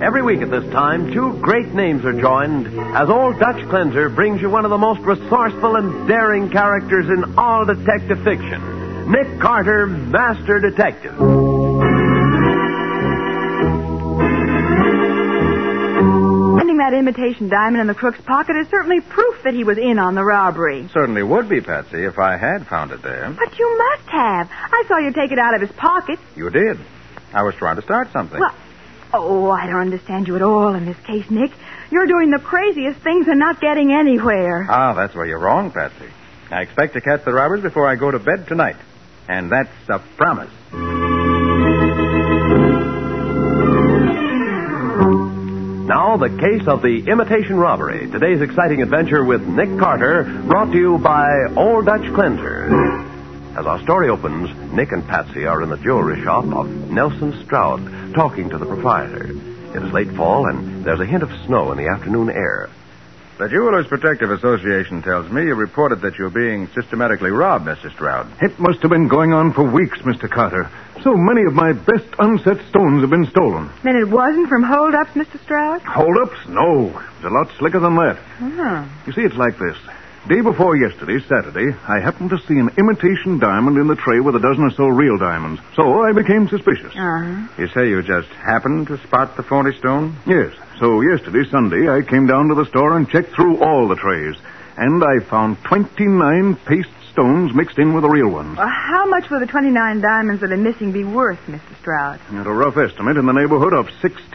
Every week at this time, two great names are joined as Old Dutch Cleanser brings you one of the most resourceful and daring characters in all detective fiction, Nick Carter, Master Detective. Finding that imitation diamond in the crook's pocket is certainly proof that he was in on the robbery. Certainly would be, Patsy, if I had found it there. But you must have. I saw you take it out of his pocket. You did. I was trying to start something. Well, I don't understand you at all in this case, Nick. You're doing the craziest things and not getting anywhere. That's where you're wrong, Patsy. I expect to catch the robbers before I go to bed tonight. And that's a promise. Now, the case of the imitation robbery. Today's exciting adventure with Nick Carter, brought to you by Old Dutch Cleanser. As our story opens, Nick and Patsy are in the jewelry shop of Nelson Stroud, talking to the proprietor. It is late fall, and there's a hint of snow in the afternoon air. The Jewelers Protective Association tells me you reported that you're being systematically robbed, Mr. Stroud. It must have been going on for weeks, Mr. Carter. So many of my best unset stones have been stolen. Then it wasn't from holdups, Mr. Stroud? Hold-ups? No. It's a lot slicker than that. You see, it's like this. Day before yesterday, Saturday, I happened to see an imitation diamond in the tray with a dozen or so real diamonds. So I became suspicious. You say you just happened to spot the phony stone? Yes. So yesterday, Sunday, I came down to the store and checked through all the trays. And I found 29 paste stones mixed in with the real ones. Well, how much will the 29 diamonds that are missing be worth, Mr. Stroud? At a rough estimate in the neighborhood of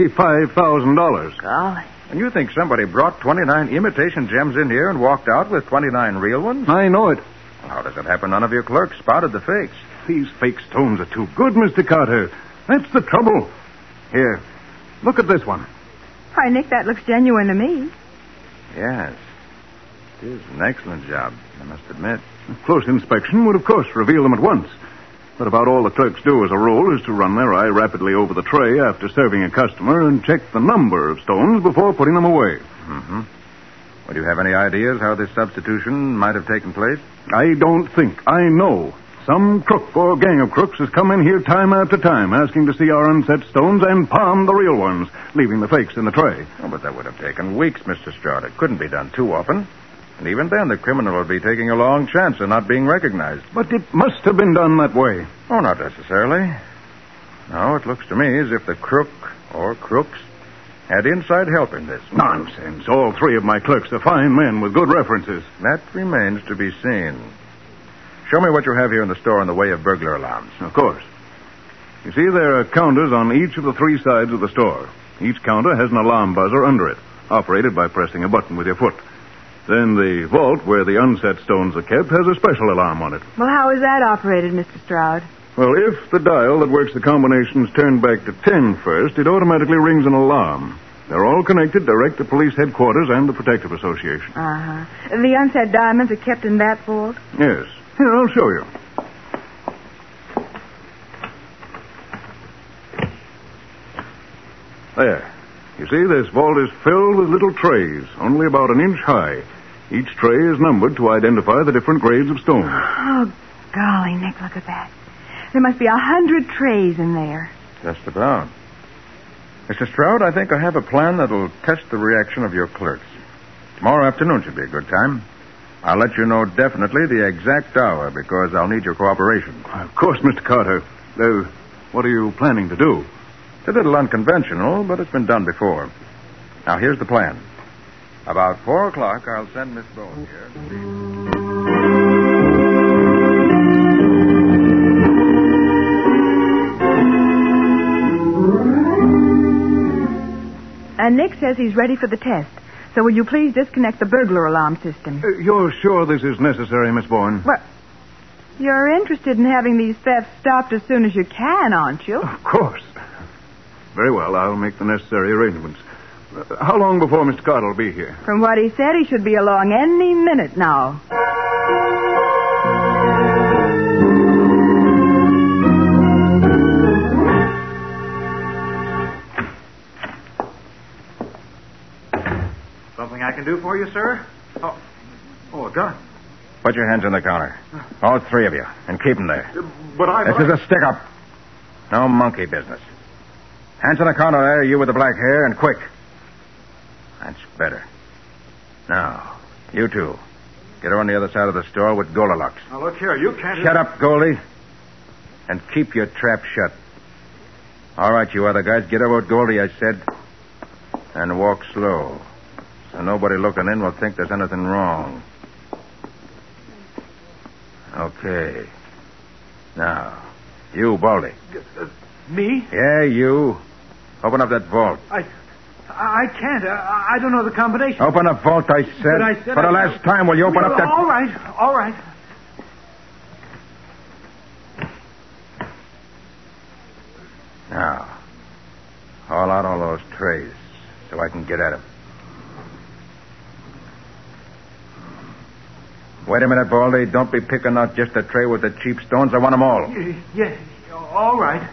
$65,000. Golly. And you think somebody brought 29 imitation gems in here and walked out with 29 real ones? I know it. Well, how does it happen none of your clerks spotted the fakes? These fake stones are too good, Mr. Carter. That's the trouble. Here, look at this one. Why, Nick, that looks genuine to me. Yes. It is an excellent job, I must admit. A close inspection would, of course, reveal them at once. But about all the clerks do as a rule is to run their eye rapidly over the tray after serving a customer and check the number of stones before putting them away. Mm-hmm. Well, do you have any ideas how this substitution might have taken place? I don't think. I know. Some crook or gang of crooks has come in here time after time asking to see our unset stones and palm the real ones, leaving the fakes in the tray. Oh, but that would have taken weeks, Mr. Stroud. It couldn't be done too often. And even then, the criminal would be taking a long chance of not being recognized. But it must have been done that way. Oh, not necessarily. No, it looks to me as if the crook or crooks had inside help in this. Nonsense. All three of my clerks are fine men with good references. That remains to be seen. Show me what you have here in the store in the way of burglar alarms. Of course. You see, there are counters on each of the three sides of the store. Each counter has an alarm buzzer under it, operated by pressing a button with your foot. Then the vault, where the unset stones are kept, has a special alarm on it. Well, how is that operated, Mr. Stroud? Well, if the dial that works the combinations turned back to 10 first, it automatically rings an alarm. They're all connected direct to police headquarters and the Protective Association. The unset diamonds are kept in that vault? Yes. Here, I'll show you. There. You see, this vault is filled with little trays, only about an inch high. Each tray is numbered to identify the different grades of stone. Oh, golly, Nick, look at that. There must be 100 trays in there. Just about. Mr. Stroud, I think I have a plan that'll test the reaction of your clerks. Tomorrow afternoon should be a good time. I'll let you know definitely the exact hour because I'll need your cooperation. Of course, Mr. Carter. What are you planning to do? It's a little unconventional, but it's been done before. Now, here's the plan. About 4 o'clock, I'll send Miss Bowen here to see... And Nick says he's ready for the test. So will you please disconnect the burglar alarm system? You're sure this is necessary, Miss Bowen? Well, you're interested in having these thefts stopped as soon as you can, aren't you? Of course. Very well, I'll make the necessary arrangements. How long before Mr. Carter will be here? From what he said, he should be along any minute now. Something I can do for you, sir? Oh, a gun. Put your hands on the counter. All three of you. And keep them there. But This is a stick-up. No monkey business. Hands on the counter there, you with the black hair, and quick. That's better. Now, you two. Get her on the other side of the store with Goldilocks. Now, look here, you can't... Shut up, Goldie. And keep your trap shut. All right, you other guys, get over with Goldie, I said. And walk slow. So nobody looking in will think there's anything wrong. Okay. Now, you, Baldy. Me? Yeah, you. Open up that vault. I can't. I don't know the combination. Open the vault, I said. But I said For the last time, will you open up that... All right. Now, haul out all those trays so I can get at them. Wait a minute, Baldy. Don't be picking out just a tray with the cheap stones. I want them all. Yeah, all right.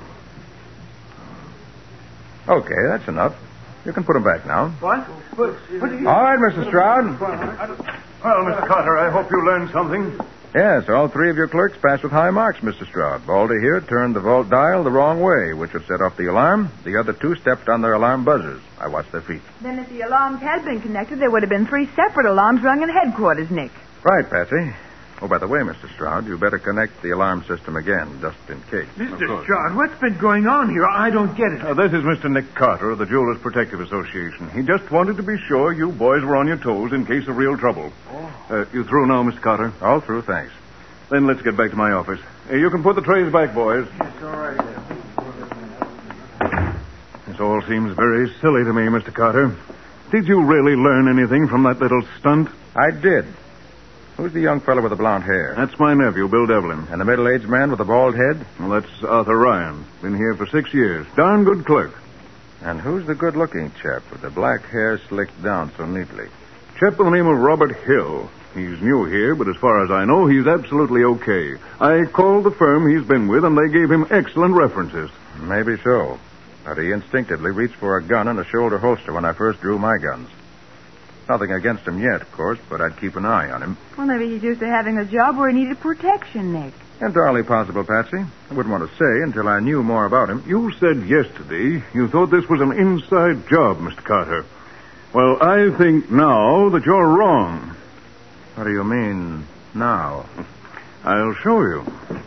Okay, that's enough. You can put them back now. What? All right, Mr. Stroud. Well, Mr. Carter, I hope you learned something. Yes, all three of your clerks passed with high marks, Mr. Stroud. Baldy here turned the vault dial the wrong way, which would set off the alarm. The other two stepped on their alarm buzzers. I watched their feet. Then if the alarms had been connected, there would have been 3 separate alarms rung in headquarters, Nick. Right, Patsy. Oh, by the way, Mr. Stroud, you better connect the alarm system again, just in case. Mr. Stroud, what's been going on here? I don't get it. This is Mr. Nick Carter of the Jewelers Protective Association. He just wanted to be sure you boys were on your toes in case of real trouble. You through now, Mr. Carter? All through, thanks. Then let's get back to my office. You can put the trays back, boys. It's all right. This all seems very silly to me, Mr. Carter. Did you really learn anything from that little stunt? I did. Who's the young fellow with the blonde hair? That's my nephew, Bill Devlin. And the middle-aged man with the bald head? Well, that's Arthur Ryan. Been here for 6 years. Darn good clerk. And who's the good-looking chap with the black hair slicked down so neatly? Chap by the name of Robert Hill. He's new here, but as far as I know, he's absolutely okay. I called the firm he's been with, and they gave him excellent references. Maybe so. But he instinctively reached for a gun and a shoulder holster when I first drew my guns. Nothing against him yet, of course, but I'd keep an eye on him. Well, maybe he's used to having a job where he needed protection, Nick. Entirely possible, Patsy. I wouldn't want to say until I knew more about him. You said yesterday you thought this was an inside job, Mr. Carter. Well, I think now that you're wrong. What do you mean, now? I'll show you.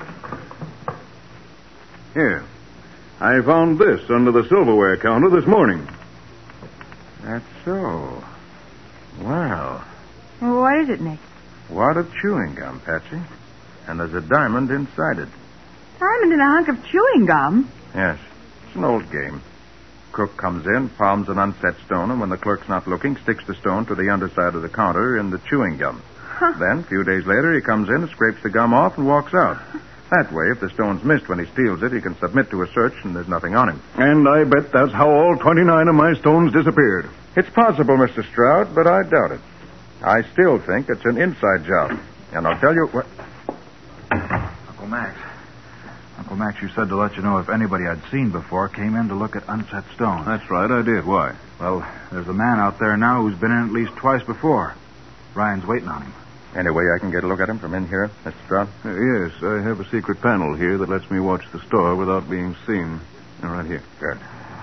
Here. I found this under the silverware counter this morning. That's so. Well, Well, what is it, Nick? wad of chewing gum, Patsy. And there's a diamond inside it. Diamond in a hunk of chewing gum? Yes. It's an old game. Crook comes in, palms an unset stone, and when the clerk's not looking, sticks the stone to the underside of the counter in the chewing gum. Huh. Then, a few days later, he comes in, scrapes the gum off, and walks out. That way, if the stone's missed when he steals it, he can submit to a search and there's nothing on him. And I bet that's how all 29 of my stones disappeared. It's possible, Mr. Stroud, but I doubt it. I still think it's an inside job. And I'll tell you what... Uncle Max, you said to let you know if anybody I'd seen before came in to look at unset stones. That's right, I did. Why? Well, there's a man out there now who's been in at least twice before. Ryan's waiting on him. Any way I can get a look at him from in here, Mr. Stroud? Yes, I have a secret panel here that lets me watch the store without being seen. Right here. Good.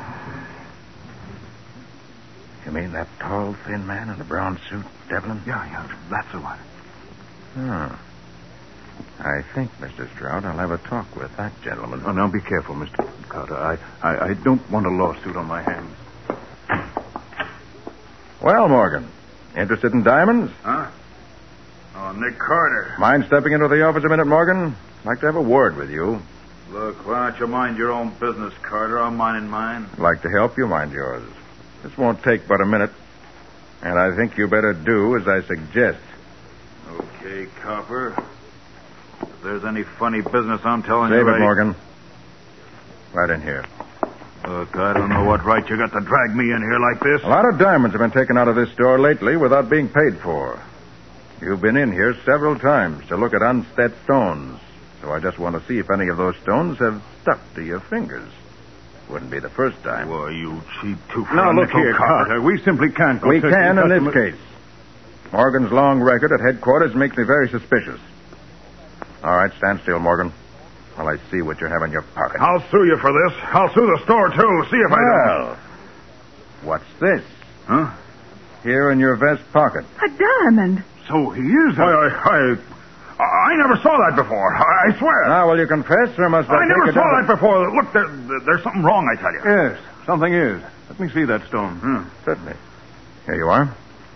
You mean that tall, thin man in the brown suit, Devlin? Yeah, that's the one. Oh. I think, Mr. Stroud, I'll have a talk with that gentleman. Oh, now be careful, Mr. Carter. I don't want a lawsuit on my hands. Well, Morgan, interested in diamonds? Huh? Oh, Nick Carter. Mind stepping into the office a minute, Morgan? I'd like to have a word with you. Look, why don't you mind your own business, Carter? I'm minding mine. I'd like to help you mind yours. This won't take but a minute. And I think you better do as I suggest. Okay, Copper. If there's any funny business, I'm telling you Save it, right... Morgan. Right in here. Look, I don't know what right you got to drag me in here like this. A lot of diamonds have been taken out of this store lately without being paid for. You've been in here several times to look at unset stones. So I just want to see if any of those stones have stuck to your fingers. Wouldn't be the first time. Why, you cheap two-for Now, look nickel here, Carter. We simply can't go We searching can in this customers- case. Morgan's long record at headquarters makes me very suspicious. All right, stand still, Morgan. Well, I see what you have in your pocket. I'll sue you for this. I'll sue the store, too. See if I Well, what's this? don't. Huh? Here in your vest pocket. A diamond. So he is I never saw that before. I swear. Now, will you confess, or must I I never take it saw down that before. Look, there's something wrong, I tell you. Yes, something is. Let me see that stone. Certainly. Here you are.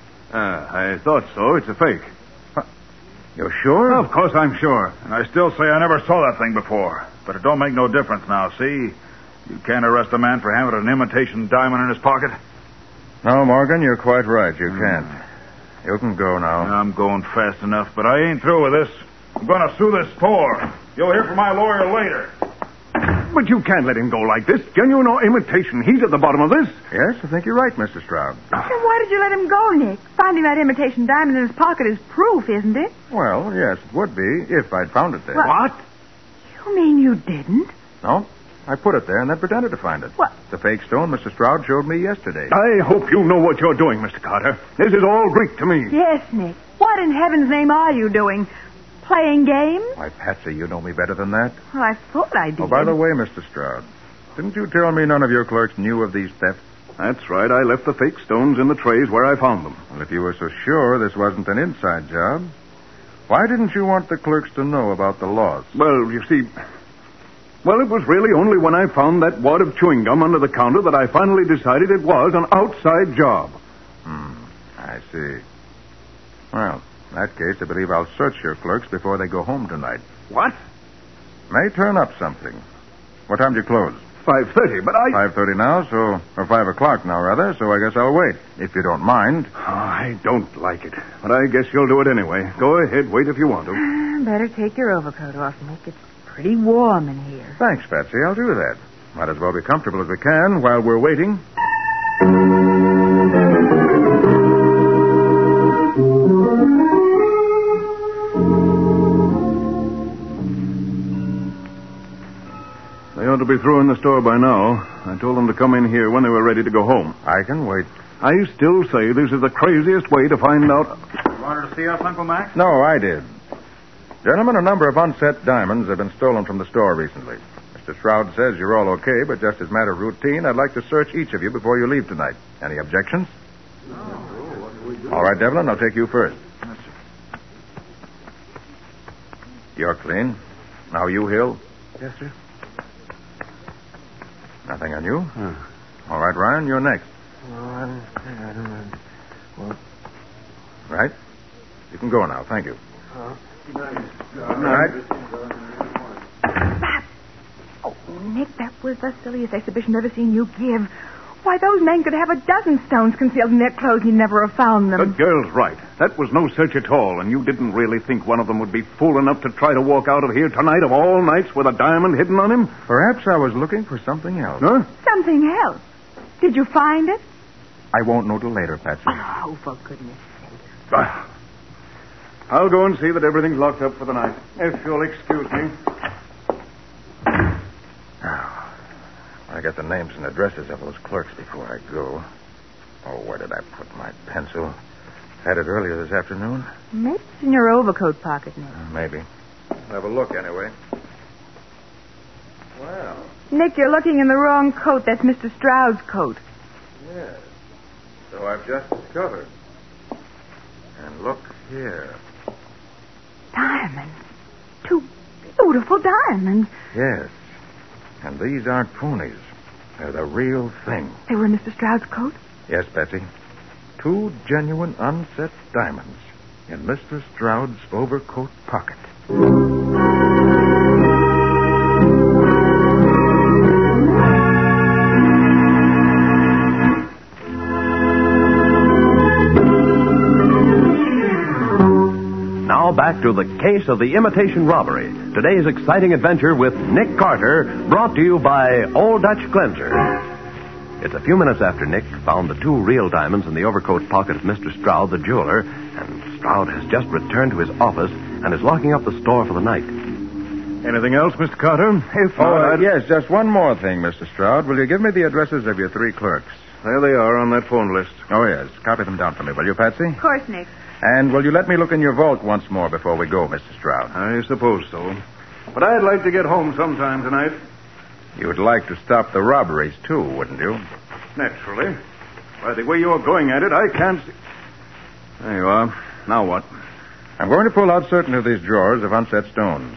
I thought so. It's a fake. You're sure? Of course I'm sure. And I still say I never saw that thing before. But it don't make no difference now, see? You can't arrest a man for having an imitation diamond in his pocket. No, Morgan, you're quite right. You can't. You can go now. I'm going fast enough, but I ain't through with this. I'm going to sue this store. You'll hear from my lawyer later. But you can't let him go like this. Genuine or imitation. He's at the bottom of this. Yes, I think you're right, Mr. Stroud. Then why did you let him go, Nick? Finding that imitation diamond in his pocket is proof, isn't it? Well, yes, it would be if I'd found it there. What? You mean you didn't? No, I put it there and then pretended to find it. What? The fake stone Mr. Stroud showed me yesterday. I hope you know what you're doing, Mr. Carter. This is all Greek to me. Yes, Nick. What in heaven's name are you doing? Playing games? Why, Patsy, you know me better than that. Well, I thought I did. Oh, by the way, Mr. Stroud, didn't you tell me none of your clerks knew of these thefts? That's right. I left the fake stones in the trays where I found them. Well, if you were so sure this wasn't an inside job, why didn't you want the clerks to know about the loss? Well, you see... Well, it was really only when I found that wad of chewing gum under the counter that I finally decided it was an outside job. I see. Well, in that case, I believe I'll search your clerks before they go home tonight. What? May turn up something. What time do you close? 5:30, but I... 5:30 now, or 5 o'clock now, rather, so I guess I'll wait, if you don't mind. Oh, I don't like it, but I guess you'll do it anyway. Go ahead, wait if you want to. Better take your overcoat off, Nick. It's pretty warm in here. Thanks, Patsy. I'll do that. Might as well be comfortable as we can while we're waiting. They ought to be through in the store by now. I told them to come in here when they were ready to go home. I can wait. I still say this is the craziest way to find out... You wanted to see us, Uncle Max? No, I did. Gentlemen, a number of unset diamonds have been stolen from the store recently. Mr. Stroud says you're all okay, but just as a matter of routine, I'd like to search each of you before you leave tonight. Any objections? All right, Devlin, I'll take you first. You're clean. Now you, Hill. Yes, sir. Nothing on you? All right, Ryan, you're next. Right? You can go now. Thank you. All right. Oh, Nick, that was the silliest exhibition I've ever seen you give. Why, those men could have a dozen stones concealed in their clothes and you'd never have found The them. girl's right. That was no search at all, and you didn't really think one of them would be fool enough to try to walk out of here tonight of all nights with a diamond hidden on him? Perhaps I was looking for something else. Huh? Something else. Did you find it? I won't know till later, Patsy. Oh, for goodness sake. I'll go and see that everything's locked up for the night, if you'll excuse me. Now, I get the names and addresses of those clerks before I go. Oh, where did I put my pencil? Had it earlier this afternoon? Maybe it's in your overcoat pocket, Nick. Maybe. I'll have a look anyway. Well, Nick, you're looking in the wrong coat. That's Mr. Stroud's coat. yes. So I've just discovered. And look here. Diamonds. 2 beautiful diamonds. Yes. And these aren't ponies. They're the real thing. They were in Mr. Stroud's coat? Yes, Betsy. 2 genuine unset diamonds in Mr. Stroud's overcoat pocket. Now back to the case of the imitation robbery. Today's exciting adventure with Nick Carter, brought to you by Old Dutch Cleanser. It's a few minutes after Nick found the 2 real diamonds in the overcoat pocket of Mr. Stroud, the jeweler, and Stroud has just returned to his office and is locking up the store for the night. Anything else, Mr. Carter? If not, Yes, just one more thing, Mr. Stroud. Will you give me the addresses of your 3 clerks? There they are on that phone list. Oh, yes. Copy them down for me, will you, Patsy? Of course, Nick. And will you let me look in your vault once more before we go, Mr. Stroud? I suppose so. But I'd like to get home sometime tonight. You would like to stop the robberies, too, wouldn't you? Naturally. By the way you're going at it, I can't see... There you are. Now what? I'm going to pull out certain of these drawers of unset stones.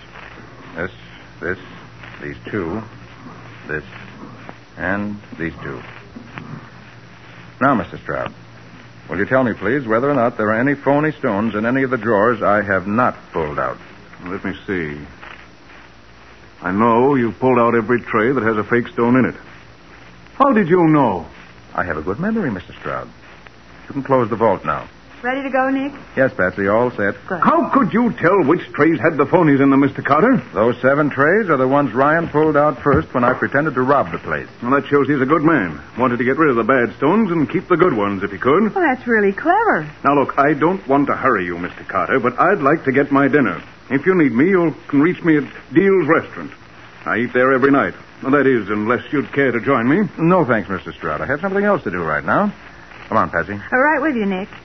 These two, this, and these two. Now, Mr. Stroud, will you tell me, please, whether or not there are any phony stones in any of the drawers I have not pulled out? Let me see. I know you've pulled out every tray that has a fake stone in it. How did you know? I have a good memory, Mr. Stroud. You can close the vault now. Ready to go, Nick? Yes, Patsy, all set. Good. How could you tell which trays had the phonies in them, Mr. Carter? Those 7 trays are the ones Ryan pulled out first when I pretended to rob the place. Well, that shows he's a good man. Wanted to get rid of the bad stones and keep the good ones if he could. Well, that's really clever. Now, look, I don't want to hurry you, Mr. Carter, but I'd like to get my dinner. If you need me, you can reach me at Deal's Restaurant. I eat there every night. Well, that is, unless you'd care to join me. No, thanks, Mr. Stroud. I have something else to do right now. Come on, Patsy. All right with you, Nick.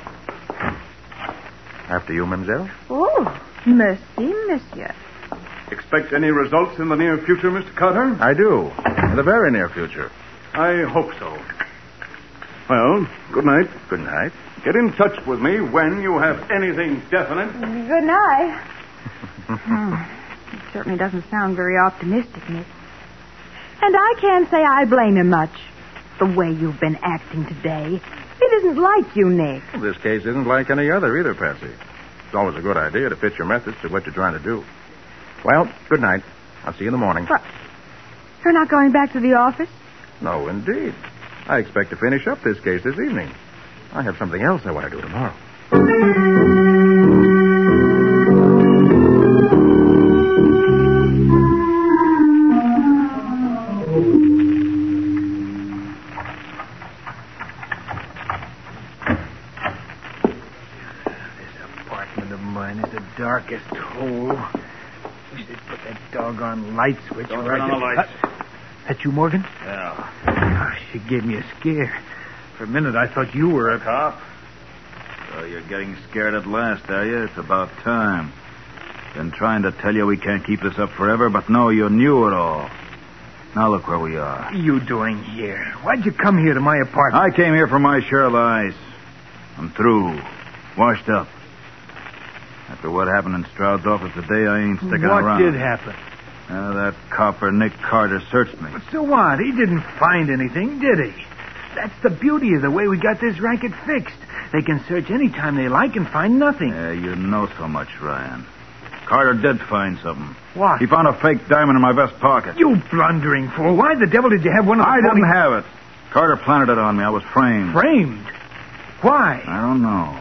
After you, mademoiselle. Oh, merci, monsieur. Expect any results in the near future, Mr. Carter? I do. In the very near future. I hope so. Well, good night. Good night. Get in touch with me when you have anything definite. Good night. It certainly doesn't sound very optimistic, Nick. And I can't say I blame him much. The way you've been acting today. It isn't like you, Nick. Well, this case isn't like any other either, Patsy. It's always a good idea to fit your methods to what you're trying to do. Well, good night. I'll see you in the morning. What? You're not going back to the office? No, indeed. I expect to finish up this case this evening. I have something else I want to do tomorrow. Darkest hole. Wish they'd put that doggone light switch. Don't turn on the lights. That you, Morgan? Yeah. Oh, she gave me a scare. For a minute, I thought you were a Cop? So you're getting scared at last, are you? It's about time. Been trying to tell you we can't keep this up forever, but no, you knew it all. Now look where we are. What are you doing here? Why'd you come here to my apartment? I came here for my share of the ice. I'm through. Washed up. After what happened in Stroud's office today, I ain't sticking around. What did happen? That copper, Nick Carter, searched me. But so what? He didn't find anything, did he? That's the beauty of the way we got this racket fixed. They can search any time they like and find nothing. Yeah, you know so much, Ryan. Carter did find something. What? He found a fake diamond in my vest pocket. You blundering fool. Why the devil did you have one of the I didn't have it. Carter planted it on me. I was framed. Framed? Why? I don't know.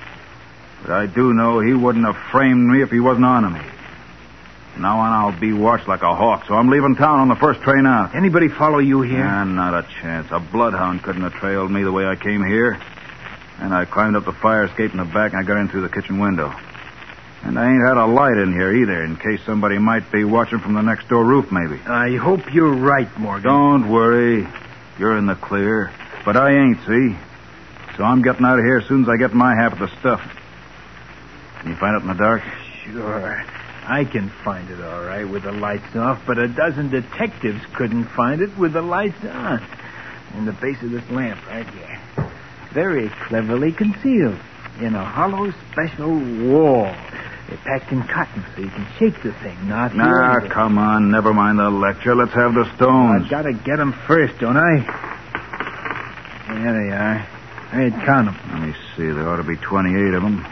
But I do know he wouldn't have framed me if he wasn't on to me. From now on, I'll be watched like a hawk, so I'm leaving town on the first train out. Anybody follow you here? Not a chance. A bloodhound couldn't have trailed me the way I came here. And I climbed up the fire escape in the back, and I got in through the kitchen window. And I ain't had a light in here either, in case somebody might be watching from the next door roof, maybe. I hope you're right, Morgan. Don't worry. You're in the clear. But I ain't, see? So I'm getting out of here as soon as I get my half of the stuff. Can you find it in the dark? Sure. I can find it all right with the lights off, but a dozen detectives couldn't find it with the lights on. In the base of this lamp right here. Very cleverly concealed in a hollow special wall. They're packed in cotton so you can shake the thing, not hear Nah, it. come on. Never mind the lecture. Let's have the stones. I've got to get them first, don't I? There they are. I'd count them. Let me see. There ought to be 28 of them.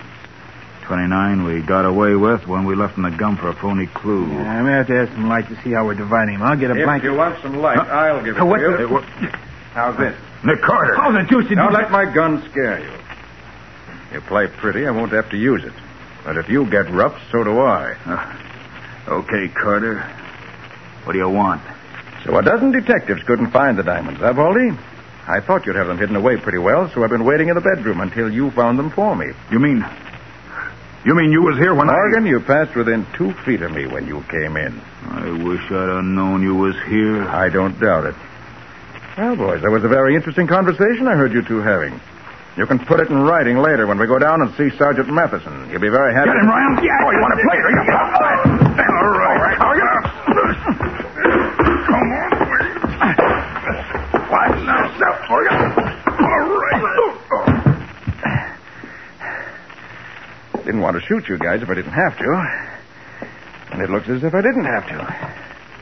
29 we got away with when we left in the gum for a phony clue. Yeah, I'm going to have to have some light to see how we're dividing them. I'll get a If blanket. you want some light, I'll give it What to you. the- How's this? Nick Carter. How the deuce did Don't you... let my gun scare you. You play pretty, I won't have to use it. But if you get rough, so do I. Okay, Carter. What do you want? So a dozen detectives couldn't find the diamonds, huh, Baldy? I thought you'd have them hidden away pretty well, so I've been waiting in the bedroom until you found them for me. You mean you was here when Morgan, you passed within 2 feet of me when you came in. I wish I'd have known you was here. I don't doubt it. Well, boys, that was a very interesting conversation I heard you two having. You can put it in writing later when we go down and see Sergeant Matheson. He'll be very happy. Get him, Ryan. Yeah. Oh, you want to play? All right. want to shoot you guys if I didn't have to. And it looks as if I didn't have to.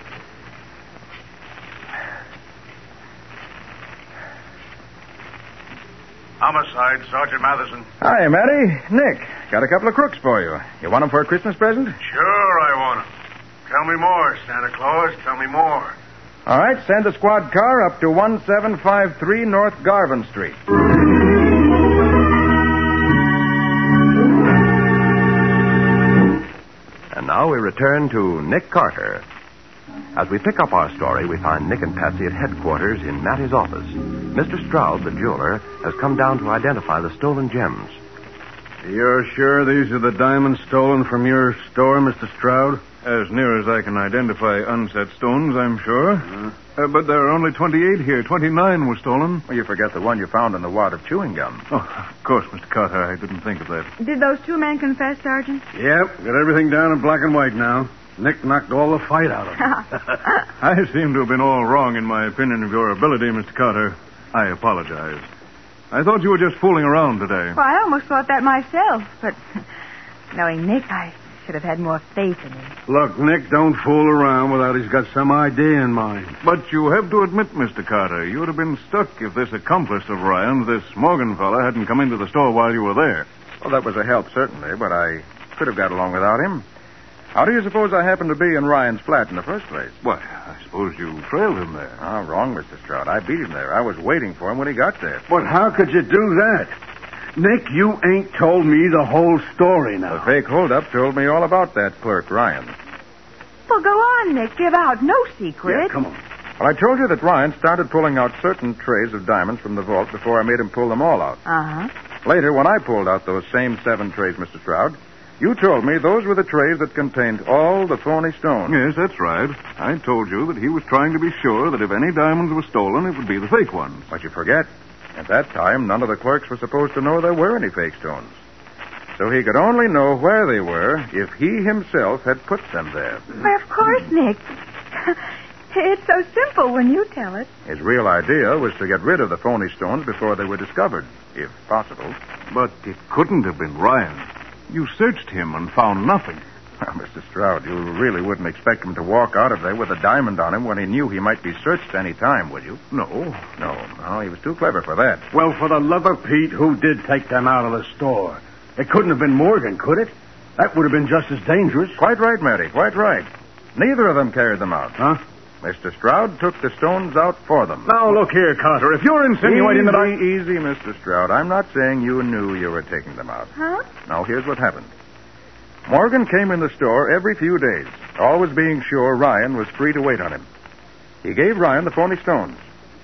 Homicide, Sergeant Matheson. Hi, Matty. Nick. Got a couple of crooks for you. You want them for a Christmas present? Sure, I want him. Tell me more, Santa Claus. Tell me more. All right, send a squad car up to 1753 North Garvin Street. And now we return to Nick Carter. As we pick up our story, we find Nick and Patsy at headquarters in Matty's office. Mr. Stroud, the jeweler, has come down to identify the stolen gems. You're sure these are the diamonds stolen from your store, Mr. Stroud? As near as I can identify unset stones, I'm sure. But there are only 28 here. 29 were stolen. Well, you forget the one you found in the wad of chewing gum. Oh, of course, Mr. Carter. I didn't think of that. Did those two men confess, Sergeant? Yep, got everything down in black and white now. Nick knocked all the fight out of them. I seem to have been all wrong in my opinion of your ability, Mr. Carter. I apologize. I thought you were just fooling around today. Well, I almost thought that myself, but knowing Nick, I should have had more faith in him. Look, Nick, don't fool around without he's got some idea in mind. But you have to admit, Mr. Carter, you would have been stuck if this accomplice of Ryan's, this Morgan fella, hadn't come into the store while you were there. Well, that was a help, certainly, but I could have got along without him. How do you suppose I happened to be in Ryan's flat in the first place? Why, I suppose you trailed him there. Oh, wrong, Mr. Stroud. I beat him there. I was waiting for him when he got there. But how could you do that? Nick, you ain't told me the whole story now. The fake holdup told me all about that clerk, Ryan. Well, go on, Nick. Give out no secret. Yeah, come on. Well, I told you that Ryan started pulling out certain trays of diamonds from the vault before I made him pull them all out. Uh-huh. Later, when I pulled out those same 7 trays, Mr. Stroud, you told me those were the trays that contained all the phony stones. Yes, that's right. I told you that he was trying to be sure that if any diamonds were stolen, it would be the fake ones. But you forget, at that time, none of the clerks were supposed to know there were any fake stones. So he could only know where they were if he himself had put them there. Why, of course, Nick. It's so simple when you tell it. His real idea was to get rid of the phony stones before they were discovered, if possible. But it couldn't have been Ryan. You searched him and found nothing. Well, Mr. Stroud, you really wouldn't expect him to walk out of there with a diamond on him when he knew he might be searched any time, would you? No. No, he was too clever for that. Well, for the love of Pete, who did take them out of the store? It couldn't have been Morgan, could it? That would have been just as dangerous. Quite right, Matty, quite right. Neither of them carried them out. Huh? Mr. Stroud took the stones out for them. Now, look here, Carter. If you're insinuating that I... Easy, Mr. Stroud. I'm not saying you knew you were taking them out. Huh? Now, here's what happened. Morgan came in the store every few days, always being sure Ryan was free to wait on him. He gave Ryan the phony stones.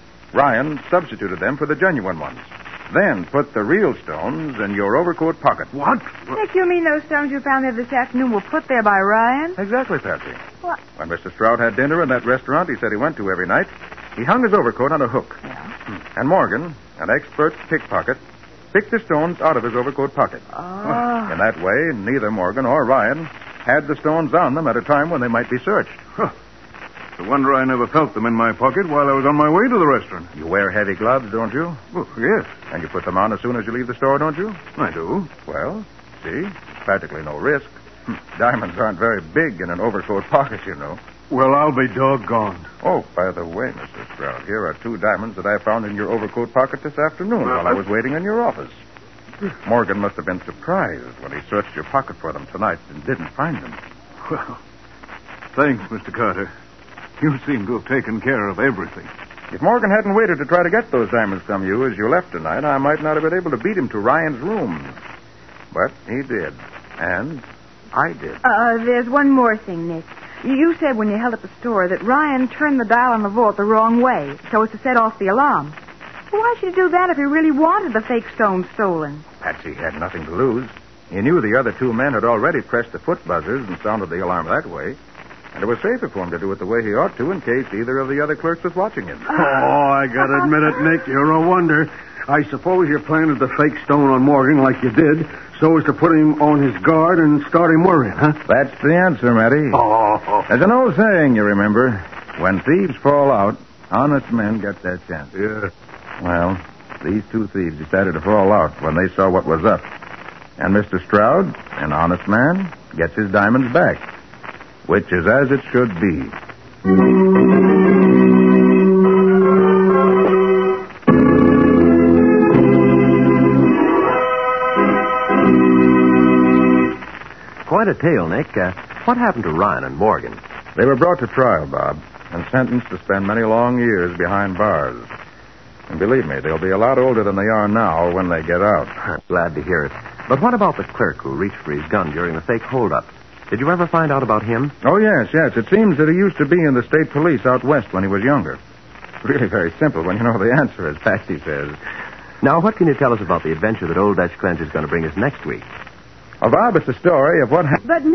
Ryan substituted them for the genuine ones. Then put the real stones in your overcoat pocket. What? Nick, you mean those stones you found there this afternoon were put there by Ryan? Exactly, Patsy. What? When Mr. Stroud had dinner in that restaurant he said he went to every night, he hung his overcoat on a hook. Yeah. And Morgan, an expert pickpocket, picked the stones out of his overcoat pocket. Oh. In that way, neither Morgan or Ryan had the stones on them at a time when they might be searched. Huh. No wonder I never felt them in my pocket while I was on my way to the restaurant. You wear heavy gloves, don't you? Oh, yes, And you put them on as soon as you leave the store, don't you? I do. Well, see, practically no risk. Diamonds aren't very big in an overcoat pocket, you know. Well, I'll be doggone. Oh, by the way, Mr. Stroud, here are 2 diamonds that I found in your overcoat pocket this afternoon while I was waiting in your office. Morgan must have been surprised when he searched your pocket for them tonight and didn't find them. Well, thanks, Mr. Carter. You seem to have taken care of everything. If Morgan hadn't waited to try to get those diamonds from you as you left tonight, I might not have been able to beat him to Ryan's room. But he did. And I did. There's one more thing, Nick. You said when you held up the store that Ryan turned the dial on the vault the wrong way so as to set off the alarm. Well, why should he do that if he really wanted the fake stones stolen? Patsy had nothing to lose. He knew the other 2 men had already pressed the foot buzzers and sounded the alarm that way. And it was safer for him to do it the way he ought to in case either of the other clerks was watching him. Oh, I gotta admit it, Nick. You're a wonder. I suppose you planted the fake stone on Morgan like you did so as to put him on his guard and start him worrying, huh? That's the answer, Matty. Oh. There's an old saying, you remember. When thieves fall out, honest men get their chance. Yeah. Well, these 2 thieves decided to fall out when they saw what was up. And Mr. Stroud, an honest man, gets his diamonds back, which is as it should be. Quite a tale, Nick. What happened to Ryan and Morgan? They were brought to trial, Bob, and sentenced to spend many long years behind bars. And believe me, they'll be a lot older than they are now when they get out. Glad to hear it. But what about the clerk who reached for his gun during the fake holdup? Did you ever find out about him? Oh, yes. It seems that he used to be in the state police out west when he was younger. Really very simple when you know the answer, as Patsy says. Now, what can you tell us about the adventure that Old Dutch Cleanse is going to bring us next week? Well, Bob, it's the story of what happened. But